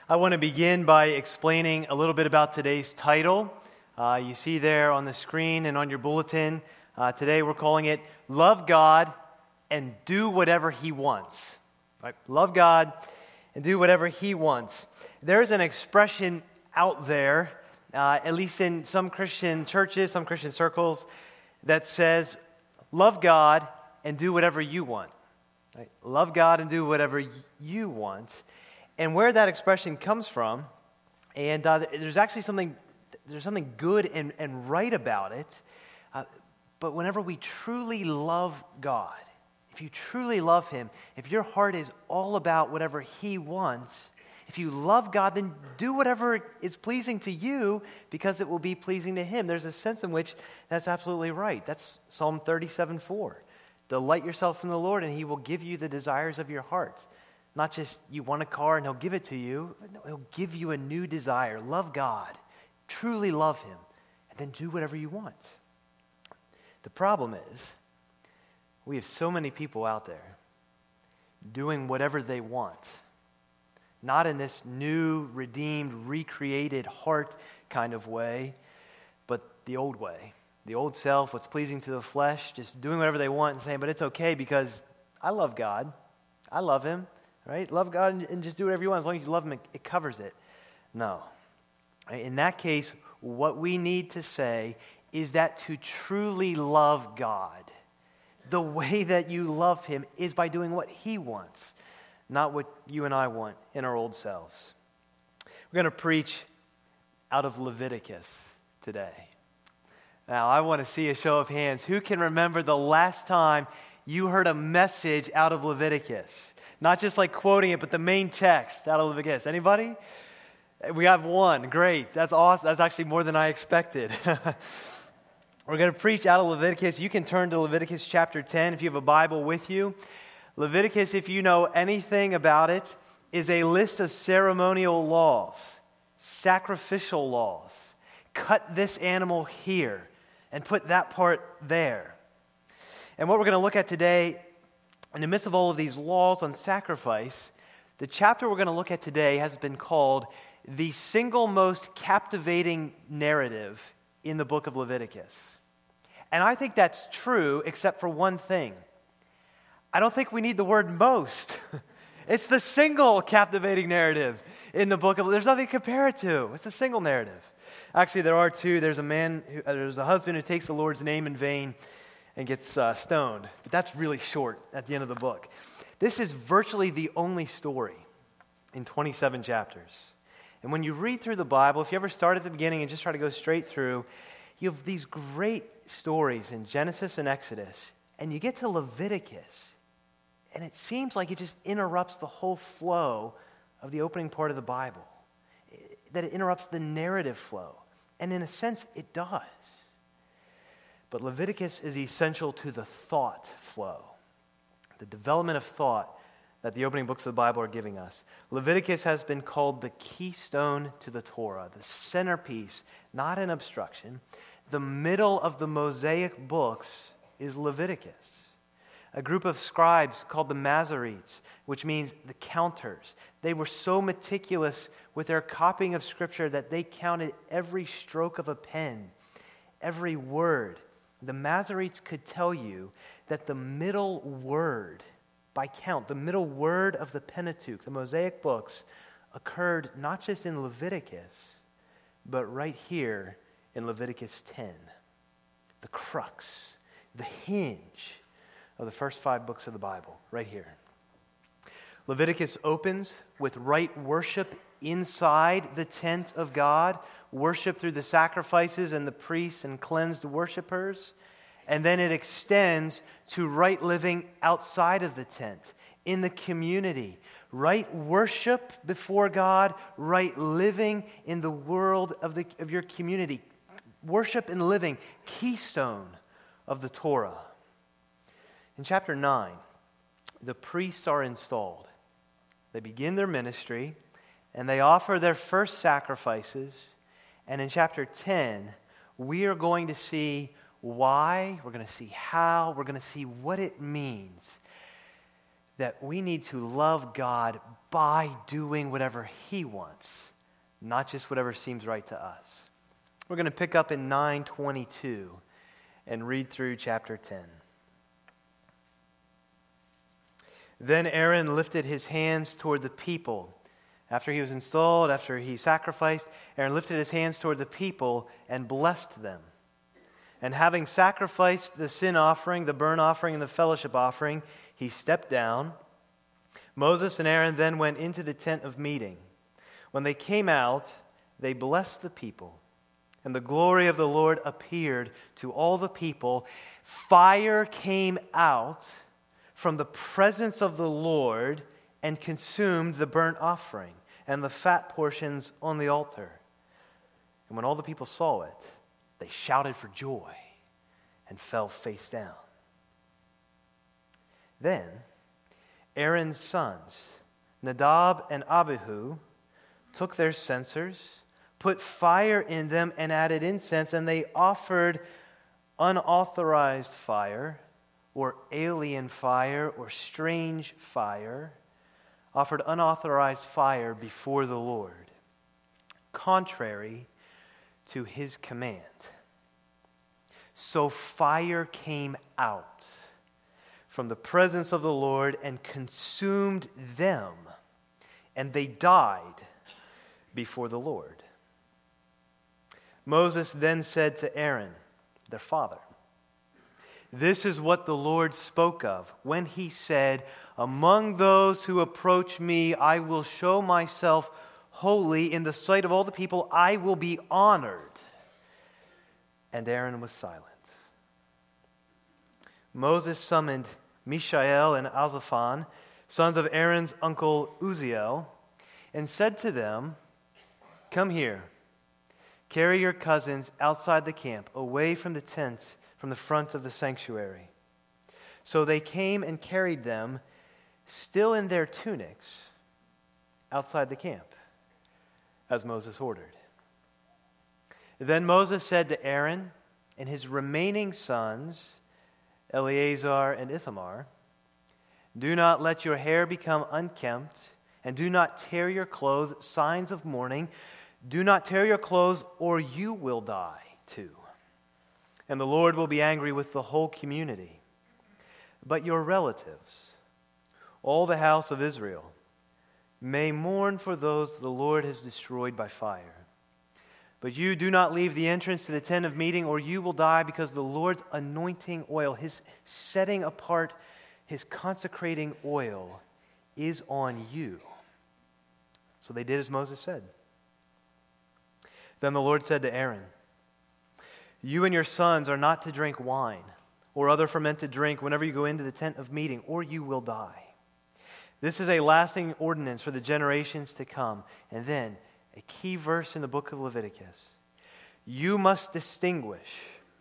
I want to begin by explaining a little bit about today's title. You see there on the screen and on your bulletin. Today we're calling it Love God and Do Whatever He Wants. Right? Love God and do whatever He wants. There's an expression out there, at least in some Christian churches, some Christian circles, that says, love God and do whatever you want. Right? Love God and do whatever you want. And where that expression comes from, and there's actually something good and right about it, but whenever we truly love God, if you truly love Him, if your heart is all about whatever He wants, if you love God, then do whatever is pleasing to you because it will be pleasing to Him. There's a sense in which that's absolutely right. That's Psalm 37:4. Delight yourself in the Lord and He will give you the desires of your heart. Not just you want a car and He'll give it to you. No, He'll give you a new desire. Love God. Truly love Him. And then do whatever you want. The problem is, we have so many people out there doing whatever they want. Not in this new, redeemed, recreated heart kind of way, but the old way. The old self, what's pleasing to the flesh, just doing whatever they want and saying, but it's okay because I love God. I love Him. Right? Love God and just do whatever you want. As long as you love Him, it covers it. No. In that case, what we need to say is that to truly love God, the way that you love Him is by doing what He wants, not what you and I want in our old selves. We're going to preach out of Leviticus today. Now, I want to see a show of hands. Who can remember the last time you heard a message out of Leviticus? Not just like quoting it, but the main text out of Leviticus. Anybody? We have one. Great. That's awesome. That's actually more than I expected. We're going to preach out of Leviticus. You can turn to Leviticus chapter 10 if you have a Bible with you. Leviticus, if you know anything about it, is a list of ceremonial laws, sacrificial laws. Cut this animal here and put that part there. And what we're going to look at today, in the midst of all of these laws on sacrifice, the chapter we're going to look at today has been called the single most captivating narrative in the book of Leviticus. And I think that's true, except for one thing. I don't think we need the word most. It's the single captivating narrative in the book of Leviticus. There's nothing to compare it to. It's the single narrative. Actually, there are two. There's a husband who takes the Lord's name in vain and gets stoned. But that's really short at the end of the book. This is virtually the only story in 27 chapters. And when you read through the Bible, if you ever start at the beginning and just try to go straight through, you have these great stories in Genesis and Exodus, and you get to Leviticus, and it seems like it just interrupts the whole flow of the opening part of the Bible, that it interrupts the narrative flow. And in a sense, it does. But Leviticus is essential to the thought flow, the development of thought that the opening books of the Bible are giving us. Leviticus has been called the keystone to the Torah, the centerpiece, not an obstruction. The middle of the Mosaic books is Leviticus. A group of scribes called the Masoretes, which means the counters. They were so meticulous with their copying of Scripture that they counted every stroke of a pen, every word. The Masoretes could tell you that the middle word, by count, the middle word of the Pentateuch, the Mosaic books, occurred not just in Leviticus, but right here in Leviticus 10. The crux, the hinge of the first 5 books of the Bible, right here. Leviticus opens with right worship inside the tent of God, worship through the sacrifices and the priests and cleansed worshipers, and then it extends to right living outside of the tent, in the community, right worship before God, right living in the world of your community, worship and living, keystone of the Torah. In chapter 9, the priests are installed. They begin their ministry, and they offer their first sacrifices. And in chapter 10, we are going to see why, we're going to see how, we're going to see what it means that we need to love God by doing whatever He wants, not just whatever seems right to us. We're going to pick up in 9:22 and read through chapter 10. Then Aaron lifted his hands toward the people. After he was installed, after he sacrificed, Aaron lifted his hands toward the people and blessed them. And having sacrificed the sin offering, the burnt offering, and the fellowship offering, he stepped down. Moses and Aaron then went into the tent of meeting. When they came out, they blessed the people. And the glory of the Lord appeared to all the people. Fire came out from the presence of the Lord and consumed the burnt offering and the fat portions on the altar. And when all the people saw it, they shouted for joy and fell face down. Then Aaron's sons, Nadab and Abihu, took their censers, put fire in them, and added incense, and they offered unauthorized fire, or alien fire, or strange fire, offered unauthorized fire before the Lord, contrary to His command. So fire came out from the presence of the Lord and consumed them, and they died before the Lord. Moses then said to Aaron, their father, "This is what the Lord spoke of when He said, 'Among those who approach me, I will show myself holy. In the sight of all the people, I will be honored.'" And Aaron was silent. Moses summoned Mishael and Elzaphan, sons of Aaron's uncle Uzziel, and said to them, "Come here, carry your cousins outside the camp, away from the tent, from the front of the sanctuary." So they came and carried them, still in their tunics, outside the camp, as Moses ordered. Then Moses said to Aaron and his remaining sons, Eleazar and Ithamar, "Do not let your hair become unkempt, and do not tear your clothes, signs of mourning. Do not tear your clothes, or you will die too. And the Lord will be angry with the whole community. But your relatives, all the house of Israel, may mourn for those the Lord has destroyed by fire. But you do not leave the entrance to the tent of meeting, or you will die, because the Lord's anointing oil, His setting apart, His consecrating oil, is on you." So they did as Moses said. Then the Lord said to Aaron, "You and your sons are not to drink wine or other fermented drink whenever you go into the tent of meeting, or you will die. This is a lasting ordinance for the generations to come." And then, a key verse in the book of Leviticus: You must distinguish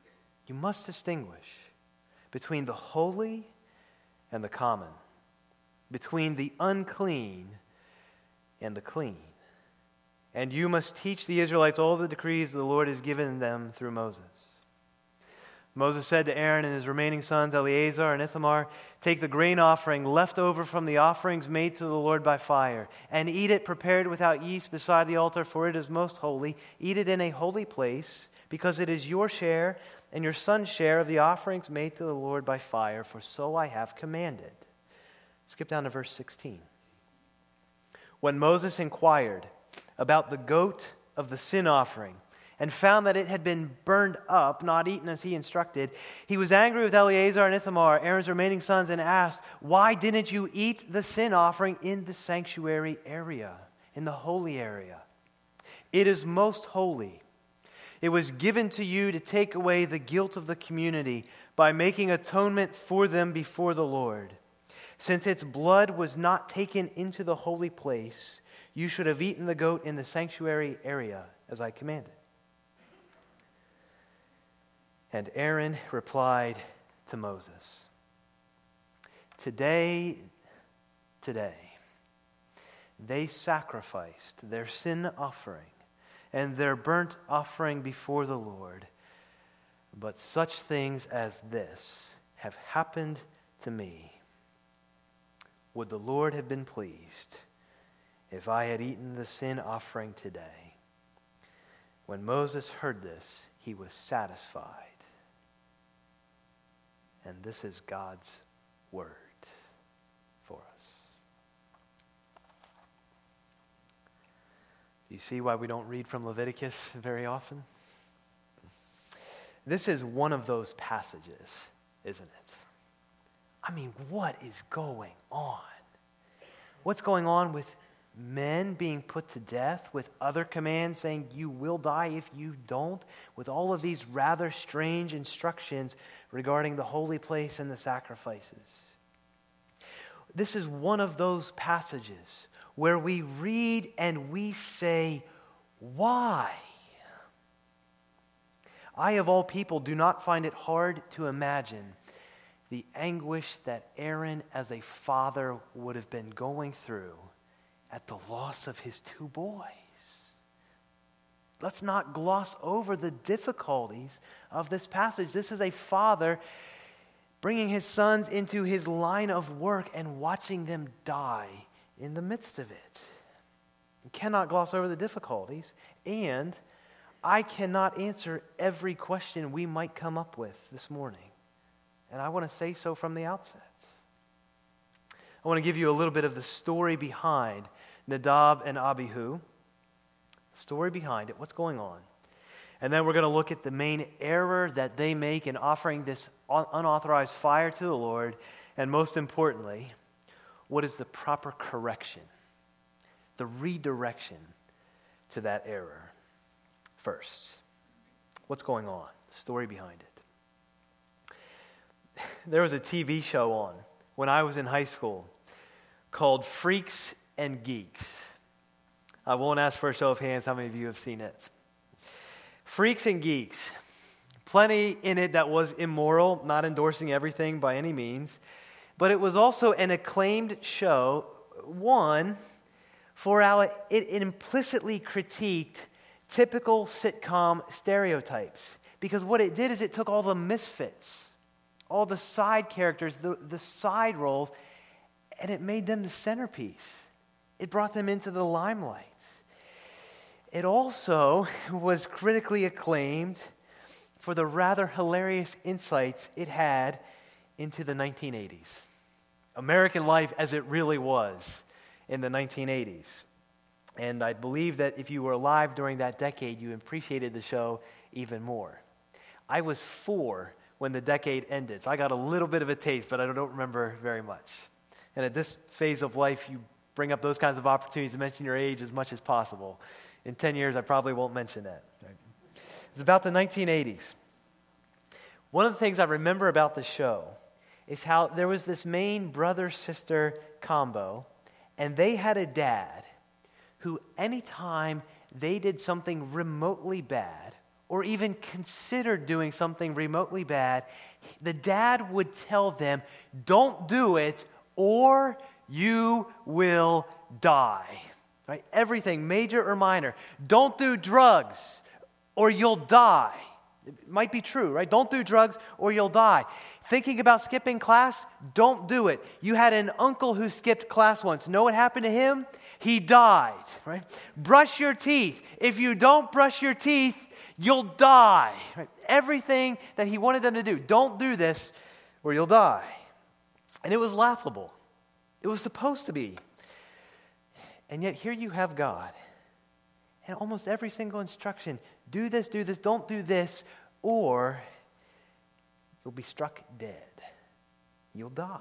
between the holy and the common, between the unclean and the clean. And you must teach the Israelites all the decrees the Lord has given them through Moses. Moses said to Aaron and his remaining sons, Eleazar and Ithamar, "Take the grain offering left over from the offerings made to the Lord by fire, and eat it prepared without yeast beside the altar, for it is most holy. Eat it in a holy place, because it is your share and your son's share of the offerings made to the Lord by fire, for so I have commanded." Skip down to verse 16. When Moses inquired about the goat of the sin offering, and found that it had been burned up, not eaten as he instructed, he was angry with Eleazar and Ithamar, Aaron's remaining sons, and asked, "Why didn't you eat the sin offering in the sanctuary area, in the holy area? It is most holy. It was given to you to take away the guilt of the community by making atonement for them before the Lord. Since its blood was not taken into the holy place, you should have eaten the goat in the sanctuary area, as I commanded." And Aaron replied to Moses, Today, they sacrificed their sin offering and their burnt offering before the Lord, but such things as this have happened to me would the Lord have been pleased if I had eaten the sin offering today." When Moses heard this, he was satisfied. And this is God's word for us. Do you see why we don't read from Leviticus very often? This is one of those passages, isn't it? I mean, what is going on? What's going on with men being put to death, with other commands saying you will die if you don't, with all of these rather strange instructions regarding the holy place and the sacrifices? This is one of those passages where we read and we say, why? I, of all people, do not find it hard to imagine the anguish that Aaron as a father would have been going through at the loss of his two boys. Let's not gloss over the difficulties of this passage. This is a father bringing his sons into his line of work and watching them die in the midst of it. You cannot gloss over the difficulties, and I cannot answer every question we might come up with this morning. And I want to say so from the outset. I want to give you a little bit of the story behind Nadab and Abihu. Story behind it, what's going on. And then we're going to look at the main error that they make in offering this unauthorized fire to the Lord. And most importantly, what is the proper correction, the redirection to that error. First, what's going on? The story behind it. There was a TV show on when I was in high school called Freaks and Geeks. I won't ask for a show of hands how many of you have seen it. Freaks and Geeks. Plenty in it that was immoral, not endorsing everything by any means. But it was also an acclaimed show, one, for how it implicitly critiqued typical sitcom stereotypes. Because what it did is it took all the misfits, all the side characters, the side roles, and it made them the centerpiece. It brought them into the limelight. It also was critically acclaimed for the rather hilarious insights it had into the 1980s. American life as it really was in the 1980s. And I believe that if you were alive during that decade, you appreciated the show even more. I was 4 when the decade ended, so I got a little bit of a taste, but I don't remember very much. And at this phase of life, you bring up those kinds of opportunities to mention your age as much as possible. In 10 years, I probably won't mention that. It's about the 1980s. One of the things I remember about the show is how there was this main brother-sister combo, and they had a dad who anytime they did something remotely bad, or even considered doing something remotely bad, the dad would tell them, don't do it or you will die. Right? Everything, major or minor. Don't do drugs or you'll die. It might be true, right? Don't do drugs or you'll die. Thinking about skipping class? Don't do it. You had an uncle who skipped class once. Know what happened to him? He died, right? Brush your teeth. If you don't brush your teeth, you'll die. Right? Everything that he wanted them to do. Don't do this or you'll die. And it was laughable. It was supposed to be. And yet here you have God. And almost every single instruction, do this, don't do this, or you'll be struck dead. You'll die.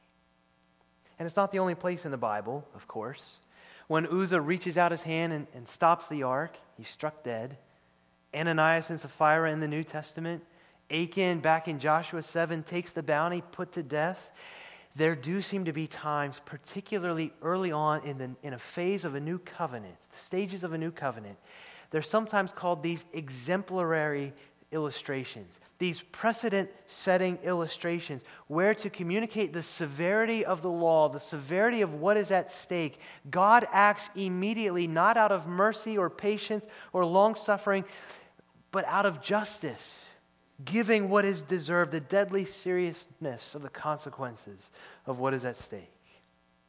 And it's not the only place in the Bible, of course. When Uzzah reaches out his hand and stops the ark, he's struck dead. Ananias and Sapphira in the New Testament. Achan back in Joshua 7 takes the bounty, put to death. There do seem to be times, particularly early on in a phase of a new covenant, stages of a new covenant, they're sometimes called these exemplary illustrations, these precedent-setting illustrations, where to communicate the severity of the law, the severity of what is at stake, God acts immediately, not out of mercy or patience or long-suffering, but out of justice, giving what is deserved, the deadly seriousness of the consequences of what is at stake.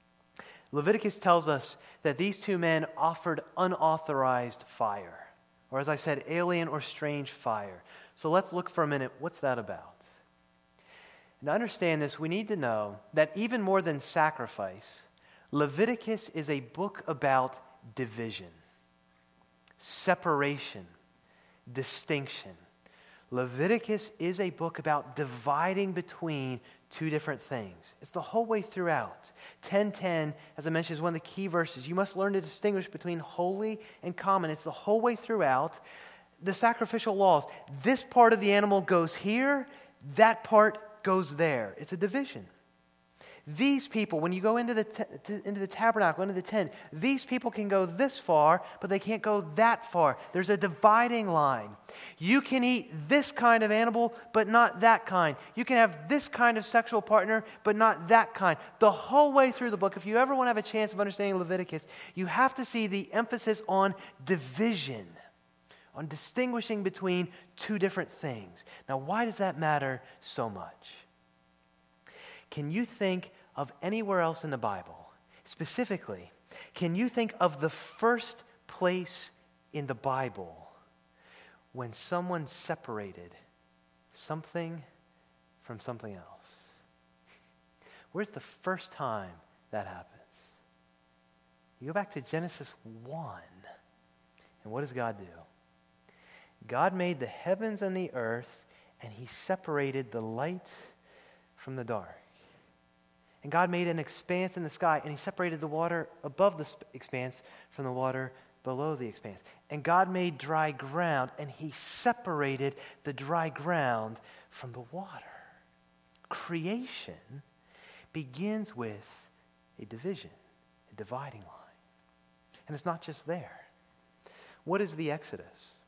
Leviticus tells us that these two men offered unauthorized fire, or as I said, alien or strange fire. So let's look for a minute. What's that about? And to understand this, we need to know that even more than sacrifice, Leviticus is a book about division, separation, distinction. Leviticus is a book about dividing between two different things. It's the whole way throughout. 10:10, as I mentioned, is one of the key verses. You must learn to distinguish between holy and common. It's the whole way throughout. The sacrificial laws. This part of the animal goes here, that part goes there. It's a division. These people, when you go into the tabernacle, into the tent, these people can go this far, but they can't go that far. There's a dividing line. You can eat this kind of animal, but not that kind. You can have this kind of sexual partner, but not that kind. The whole way through the book, if you ever want to have a chance of understanding Leviticus, you have to see the emphasis on division, on distinguishing between two different things. Now, why does that matter so much? Can you think of anywhere else in the Bible, specifically, can you think of the first place in the Bible when someone separated something from something else? Where's the first time that happens? You go back to Genesis 1, and what does God do? God made the heavens and the earth, and He separated the light from the dark. And God made an expanse in the sky, and He separated the water above the expanse from the water below the expanse. And God made dry ground, and He separated the dry ground from the water. Creation begins with a division, a dividing line. And it's not just there. What is the Exodus?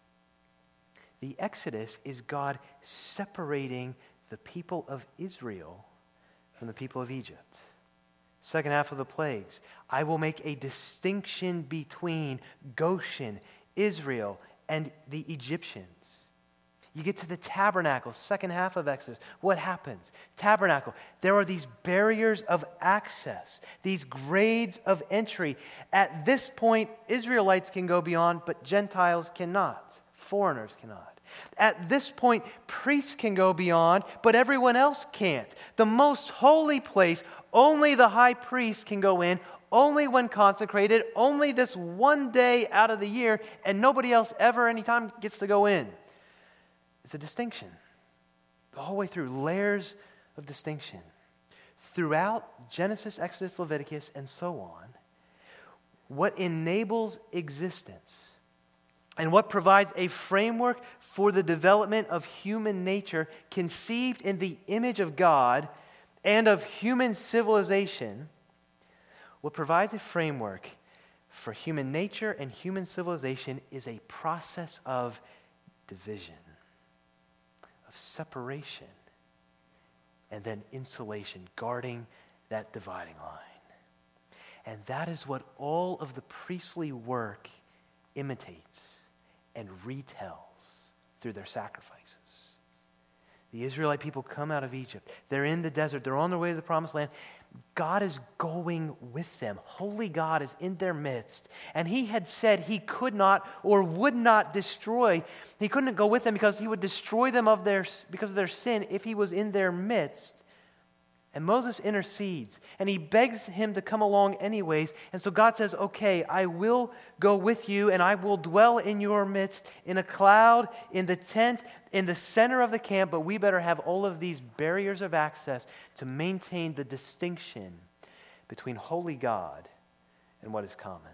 The Exodus is God separating the people of Israel from the people of Egypt. Second half of the plagues. I will make a distinction between Goshen, Israel, and the Egyptians. You get to the tabernacle, second half of Exodus. What happens? Tabernacle. There are these barriers of access, these grades of entry. At this point, Israelites can go beyond, but Gentiles cannot. Foreigners cannot. At this point, priests can go beyond, but everyone else can't. The most holy place, only the high priest can go in, only when consecrated, only this one day out of the year, and nobody else ever anytime gets to go in. It's a distinction. The whole way through, layers of distinction. Throughout Genesis, Exodus, Leviticus, and so on, what enables existence and what provides a framework for the development of human nature conceived in the image of God and of human civilization, what provides a framework for human nature and human civilization is a process of division, of separation, and then insulation, guarding that dividing line. And that is what all of the priestly work imitates and retells through their sacrifices. The Israelite people come out of Egypt. They're in the desert. They're on their way to the promised land. God is going with them. Holy God is in their midst. And He had said He could not or would not destroy. He couldn't go with them because He would destroy them because of their sin if He was in their midst. And Moses intercedes, and he begs him to come along anyways. And so God says, okay, I will go with you, and I will dwell in your midst in a cloud, in the tent, in the center of the camp, but we better have all of these barriers of access to maintain the distinction between holy God and what is common.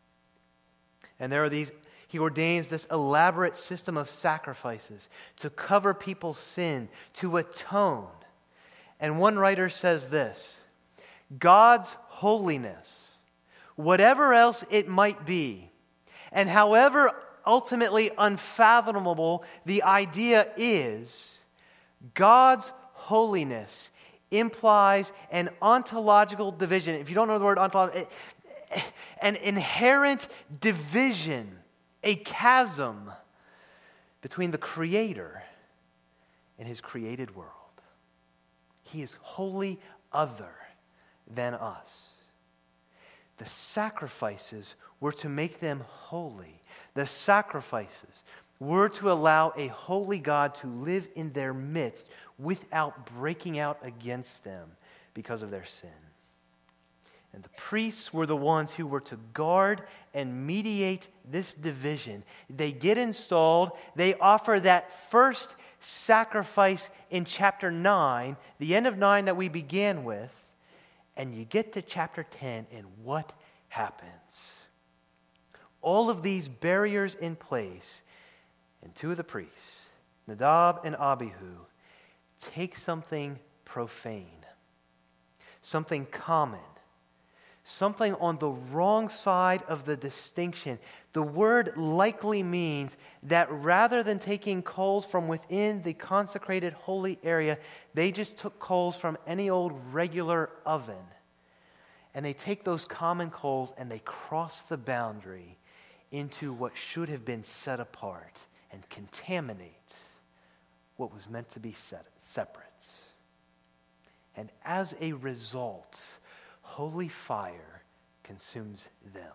And there are these, He ordains this elaborate system of sacrifices to cover people's sin, to atone. And one writer says this: God's holiness, whatever else it might be, and however ultimately unfathomable the idea is, God's holiness implies an ontological division. If you don't know the word ontological, an inherent division, a chasm between the Creator and His created world. He is wholly other than us. The sacrifices were to make them holy. The sacrifices were to allow a holy God to live in their midst without breaking out against them because of their sin. And the priests were the ones who were to guard and mediate this division. They get installed. They offer that first sacrifice in chapter 9, the end of 9 that we began with. And you get to chapter 10, and what happens? All of these barriers in place, and two of the priests, Nadab and Abihu, take something profane, something common, something on the wrong side of the distinction. The word likely means that rather than taking coals from within the consecrated holy area, they just took coals from any old regular oven. And they take those common coals and they cross the boundary into what should have been set apart and contaminate what was meant to be separate. And as a result, holy fire consumes them.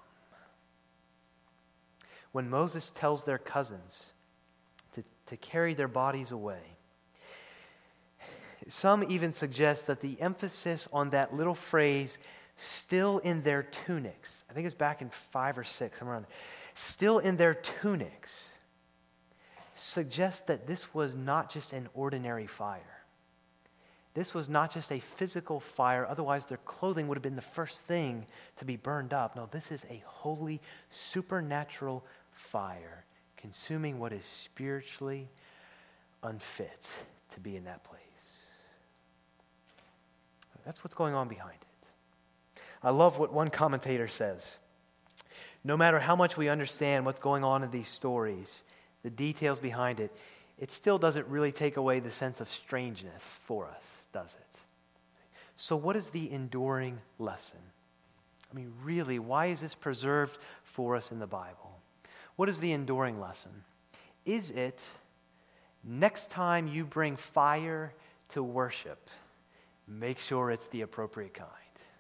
When Moses tells their cousins to carry their bodies away, some even suggest that the emphasis on that little phrase, still in their tunics, I think it's back in 5 or 6, somewhere around there, still in their tunics, suggests that this was not just an ordinary fire. This was not just a physical fire, otherwise their clothing would have been the first thing to be burned up. No, this is a holy, supernatural fire, consuming what is spiritually unfit to be in that place. That's what's going on behind it. I love what one commentator says. No matter how much we understand what's going on in these stories, the details behind it, it still doesn't really take away the sense of strangeness for us, does it? So what is the enduring lesson? I mean, really, why is this preserved for us in the Bible? What is the enduring lesson? Is it, next time you bring fire to worship, make sure it's the appropriate kind?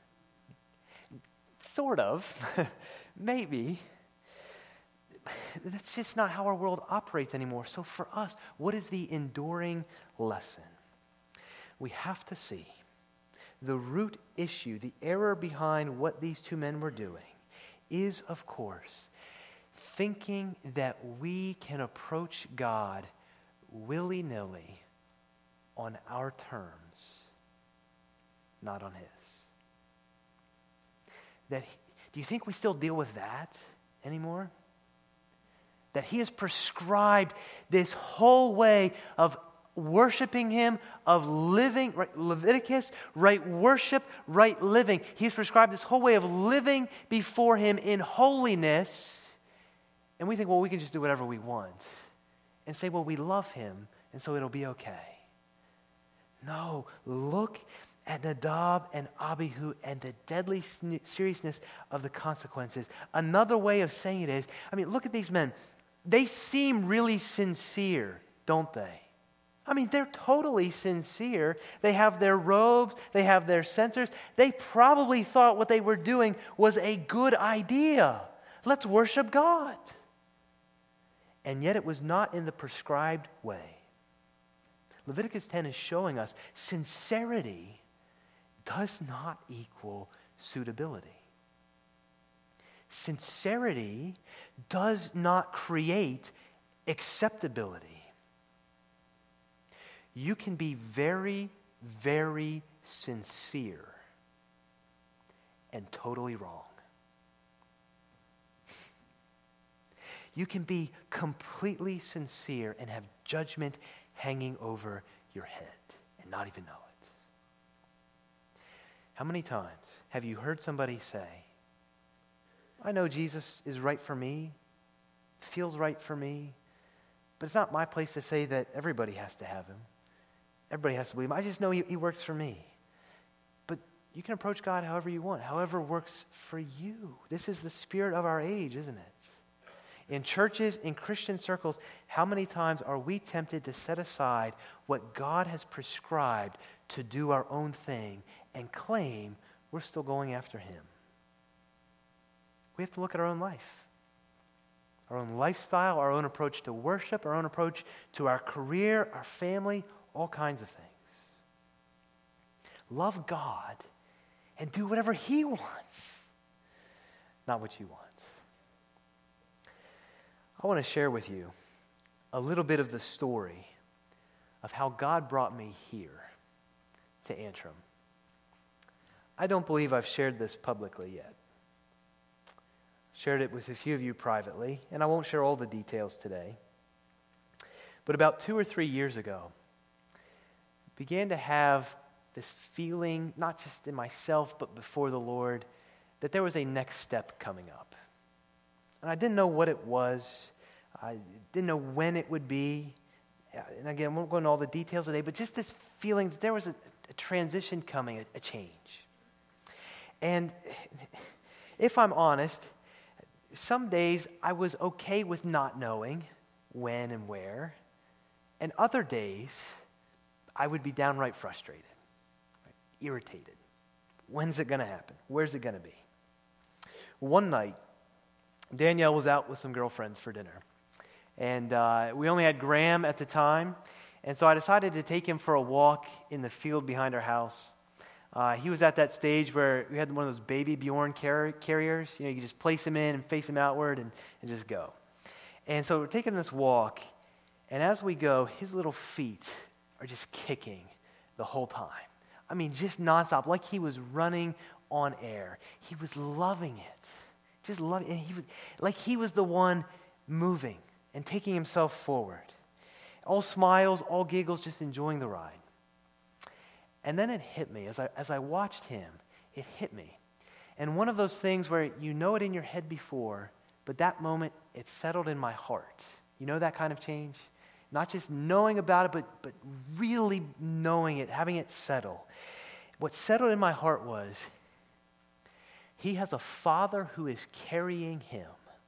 Sort of. Maybe. That's just not how our world operates anymore. So for us, what is the enduring lesson? We have to see the root issue, the error behind what these two men were doing is, of course, thinking that we can approach God willy-nilly on our terms, not on His. Do you think we still deal with that anymore? That He has prescribed this whole way of worshiping Him, of living, right, Leviticus, right worship, right living. He has prescribed this whole way of living before Him in holiness. And we think, well, we can just do whatever we want. And say, well, we love Him, and so it'll be okay. No, look at Nadab and Abihu and the deadly seriousness of the consequences. Another way of saying it is, I mean, look at these men. They seem really sincere, don't they? I mean, they're totally sincere. They have their robes. They have their censers. They probably thought what they were doing was a good idea. Let's worship God. And yet it was not in the prescribed way. Leviticus 10 is showing us sincerity does not equal suitability. Sincerity does not create acceptability. You can be very, very sincere and totally wrong. You can be completely sincere and have judgment hanging over your head and not even know it. How many times have you heard somebody say, I know Jesus is right for me, feels right for me, but it's not my place to say that everybody has to have Him. Everybody has to believe Him. I just know he works for me. But you can approach God however you want, however works for you. This is the spirit of our age, isn't it? In churches, in Christian circles, how many times are we tempted to set aside what God has prescribed to do our own thing and claim we're still going after Him? we have to look at our own life, our own lifestyle, our own approach to worship, our own approach to our career, our family, all kinds of things. Love God and do whatever He wants, not what you want. I want to share with you a little bit of the story of how God brought me here to Antrim. I don't believe I've shared this publicly yet. Shared it with a few of you privately, and I won't share all the details today. But about 2 or 3 years ago, I began to have this feeling, not just in myself, but before the Lord, that there was a next step coming up. And I didn't know what it was. I didn't know when it would be. And again, I won't go into all the details today, but just this feeling that there was a transition coming, a change. And if I'm honest, some days I was okay with not knowing when and where, and other days I would be downright frustrated, irritated. When's it going to happen? Where's it going to be? One night, Danielle was out with some girlfriends for dinner, and we only had Graham at the time, and so I decided to take him for a walk in the field behind our house. He was at that stage where we had one of those baby Bjorn carriers. You know, you just place him in and face him outward and just go. And so we're taking this walk, and as we go, his little feet are just kicking the whole time. I mean, just nonstop, like he was running on air. He was loving it, just loving it. And he was the one moving and taking himself forward. All smiles, all giggles, just enjoying the ride. And then it hit me, as I watched him, it hit me. And one of those things where you know it in your head before, but that moment, it settled in my heart. You know that kind of change? Not just knowing about it, but really knowing it, having it settle. What settled in my heart was, he has a Father who is carrying him.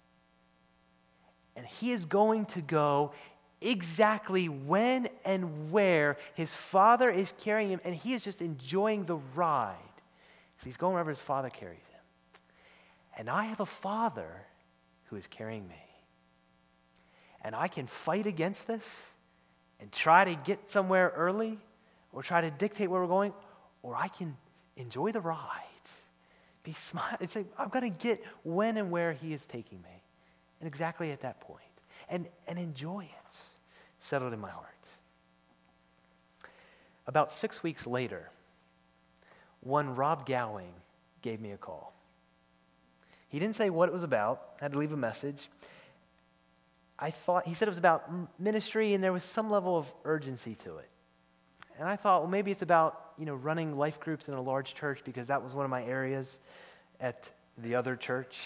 And he is going to go exactly when and where his Father is carrying him, and he is just enjoying the ride. So he's going wherever his Father carries him. And I have a Father who is carrying me. And I can fight against this and try to get somewhere early or try to dictate where we're going, or I can enjoy the ride, be smile and say, I'm going to get when and where he is taking me. And exactly at that point. And enjoy it. Settled in my heart. About 6 weeks later, one Rob Gowing gave me a call. He didn't say what it was about. I had to leave a message. He said it was about ministry, and there was some level of urgency to it. And I thought, well, maybe it's about, running life groups in a large church, because that was one of my areas at the other church.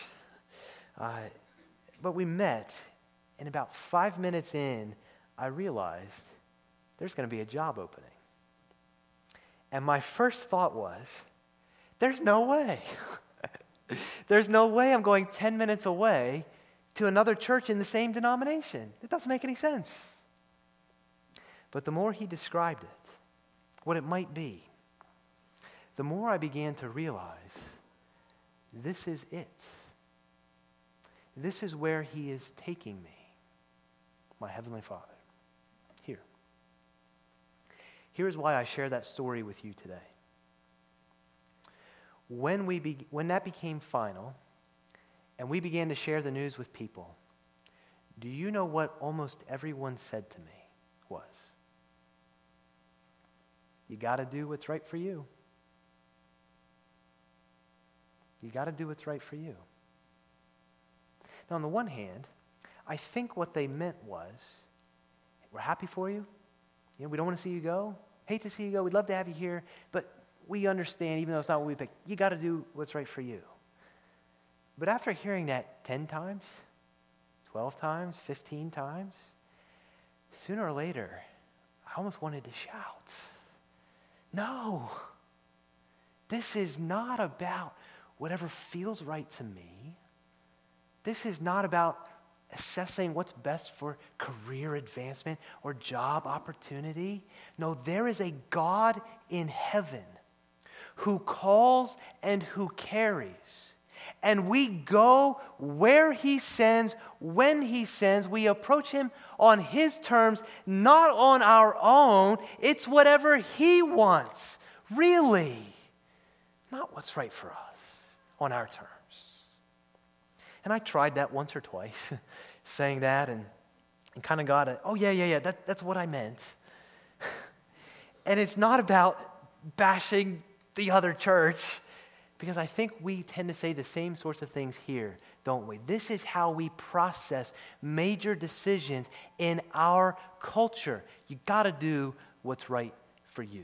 But we met, and about 5 minutes in, I realized there's going to be a job opening. And my first thought was, there's no way. There's no way I'm going 10 minutes away to another church in the same denomination. It doesn't make any sense. But the more he described it, what it might be, the more I began to realize this is it. This is where he is taking me, my Heavenly Father. Here's why I share that story with you today. When that became final, and we began to share the news with people, do you know what almost everyone said to me was? You got to do what's right for you. You got to do what's right for you. Now, on the one hand, I think what they meant was, we're happy for you. We don't want to see you go. Hate to see you go. We'd love to have you here, but we understand, even though it's not what we picked, you got to do what's right for you. But after hearing that 10 times, 12 times, 15 times, sooner or later, I almost wanted to shout. No, this is not about whatever feels right to me. This is not about assessing what's best for career advancement or job opportunity. No, there is a God in heaven who calls and who carries. And we go where he sends, when he sends. We approach him on his terms, not on our own. It's whatever he wants, really. Not what's right for us on our terms. And I tried that once or twice, saying that, and kind of got it. Oh, yeah, that's what I meant. And it's not about bashing the other church, because I think we tend to say the same sorts of things here, don't we? This is how we process major decisions in our culture. You got to do what's right for you.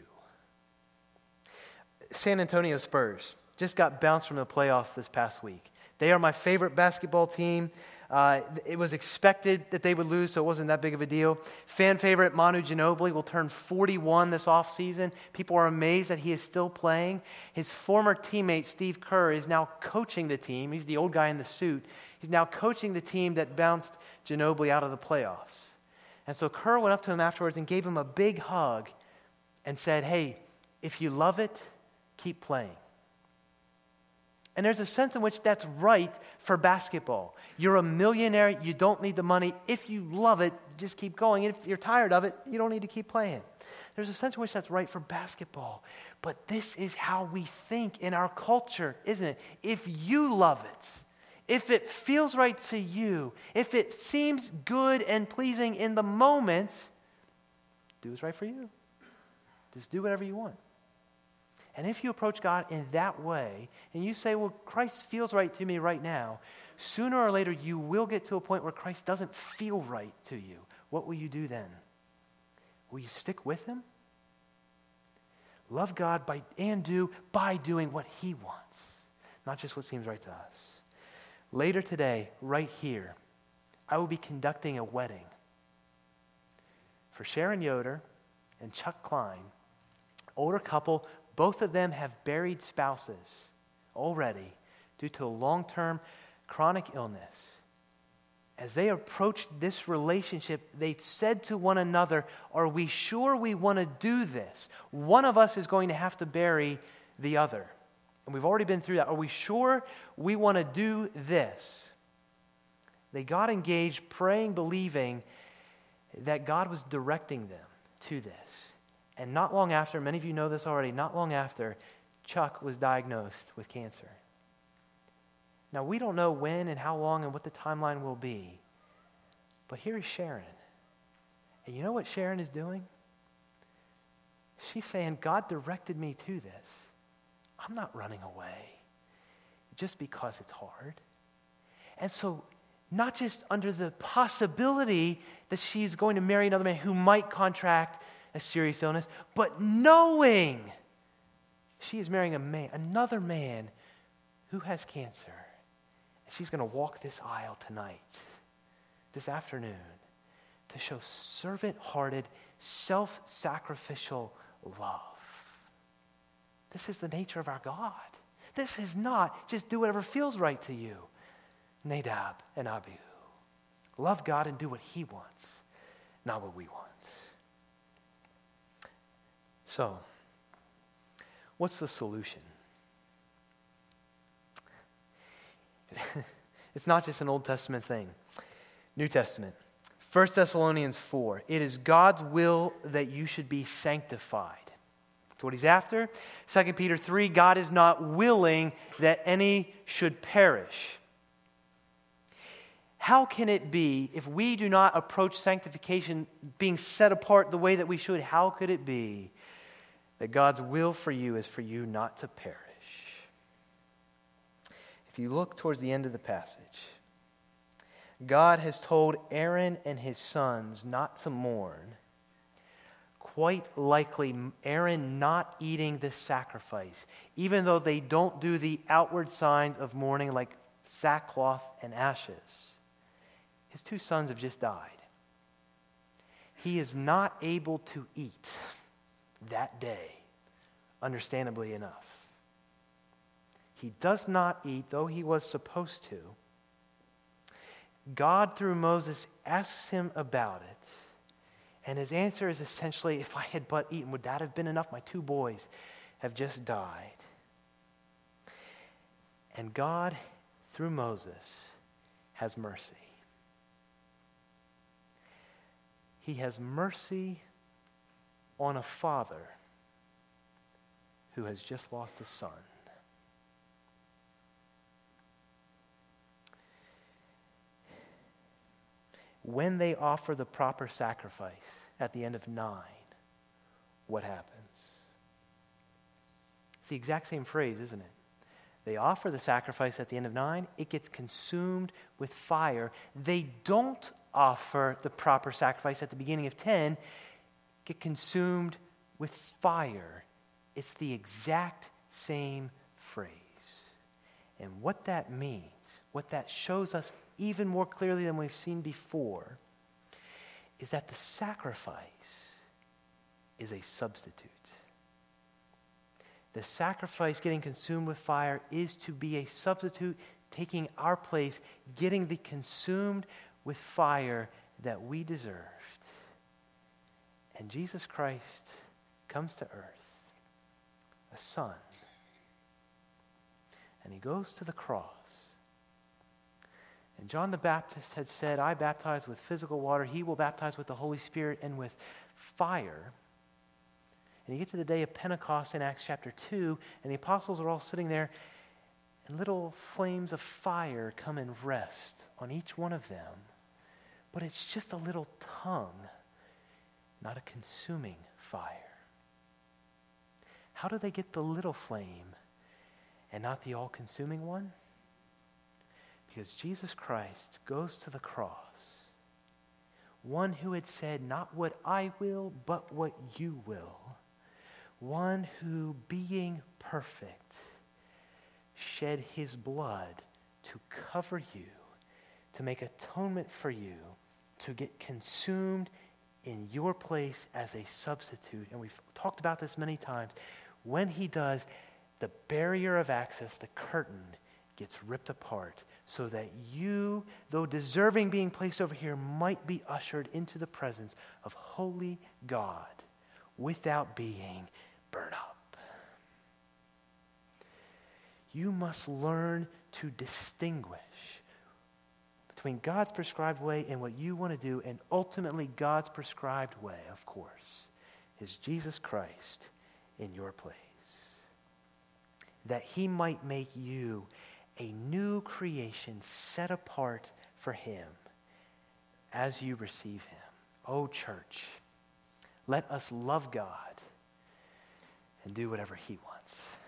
San Antonio Spurs just got bounced from the playoffs this past week. They are my favorite basketball team. It was expected that they would lose, so it wasn't that big of a deal. Fan favorite Manu Ginobili will turn 41 this offseason. People are amazed that he is still playing. His former teammate, Steve Kerr, is now coaching the team. He's the old guy in the suit. He's now coaching the team that bounced Ginobili out of the playoffs. And so Kerr went up to him afterwards and gave him a big hug and said, hey, if you love it, keep playing. And there's a sense in which that's right for basketball. You're a millionaire, you don't need the money. If you love it, just keep going. If you're tired of it, you don't need to keep playing. There's a sense in which that's right for basketball. But this is how we think in our culture, isn't it? If you love it, if it feels right to you, if it seems good and pleasing in the moment, do what's right for you. Just do whatever you want. And if you approach God in that way, and you say, well, Christ feels right to me right now, sooner or later you will get to a point where Christ doesn't feel right to you. What will you do then? Will you stick with him? Love God by doing what he wants, not just what seems right to us. Later today, right here, I will be conducting a wedding for Sharon Yoder and Chuck Klein, older couple. Both of them have buried spouses already due to a long-term chronic illness. As they approached this relationship, they said to one another, are we sure we want to do this? One of us is going to have to bury the other. And we've already been through that. Are we sure we want to do this? They got engaged, praying, believing that God was directing them to this. And not long after, many of you know this already, not long after, Chuck was diagnosed with cancer. Now, we don't know when and how long and what the timeline will be, but here is Sharon. And you know what Sharon is doing? She's saying, God directed me to this. I'm not running away just because it's hard. And so, not just under the possibility that she's going to marry another man who might contract a serious illness, but knowing she is marrying another man who has cancer. And she's going to walk this aisle tonight, this afternoon, to show servant-hearted, self-sacrificial love. This is the nature of our God. This is not just do whatever feels right to you. Nadab and Abihu. Love God and do what he wants, not what we want. So, what's the solution? It's not just an Old Testament thing. New Testament. 1 Thessalonians 4. It is God's will that you should be sanctified. That's what he's after. 2 Peter 3. God is not willing that any should perish. How can it be, if we do not approach sanctification being set apart the way that we should, how could it be that God's will for you is for you not to perish? If you look towards the end of the passage, God has told Aaron and his sons not to mourn. Quite likely, Aaron not eating this sacrifice, even though they don't do the outward signs of mourning like sackcloth and ashes. His two sons have just died. He is not able to eat that day, understandably enough. He does not eat, though he was supposed to. God, through Moses, asks him about it, and his answer is essentially, if I had but eaten, would that have been enough? My two boys have just died. And God through Moses, has mercy. He has mercy on a father who has just lost a son. When they offer the proper sacrifice at the end of 9, what happens? It's the exact same phrase, isn't it? They offer the sacrifice at the end of 9. It gets consumed with fire. They don't offer the proper sacrifice at the beginning of 10. Get consumed with fire. It's the exact same phrase. And what that means, what that shows us even more clearly than we've seen before, is that the sacrifice is a substitute. The sacrifice getting consumed with fire is to be a substitute, taking our place, getting the consumed with fire that we deserved. And Jesus Christ comes to earth, a son, and he goes to the cross. And John the Baptist had said, I baptize with physical water. He will baptize with the Holy Spirit and with fire. And you get to the day of Pentecost in Acts chapter 2, and the apostles are all sitting there, and little flames of fire come and rest on each one of them. But it's just a little tongue, not a consuming fire. How do they get the little flame and not the all-consuming one? Because Jesus Christ goes to the cross, one who had said, not what I will, but what you will. One who, being perfect, shed his blood to cover you, to make atonement for you, to get consumed in your place as a substitute. And we've talked about this many times. When he does, the barrier of access, the curtain, gets ripped apart so that you, though deserving being placed over here, might be ushered into the presence of holy God without being burned up. You must learn to distinguish between God's prescribed way and what you want to do, and ultimately God's prescribed way, of course, is Jesus Christ in your place. That he might make you a new creation set apart for him as you receive him. Oh, church, let us love God and do whatever he wants.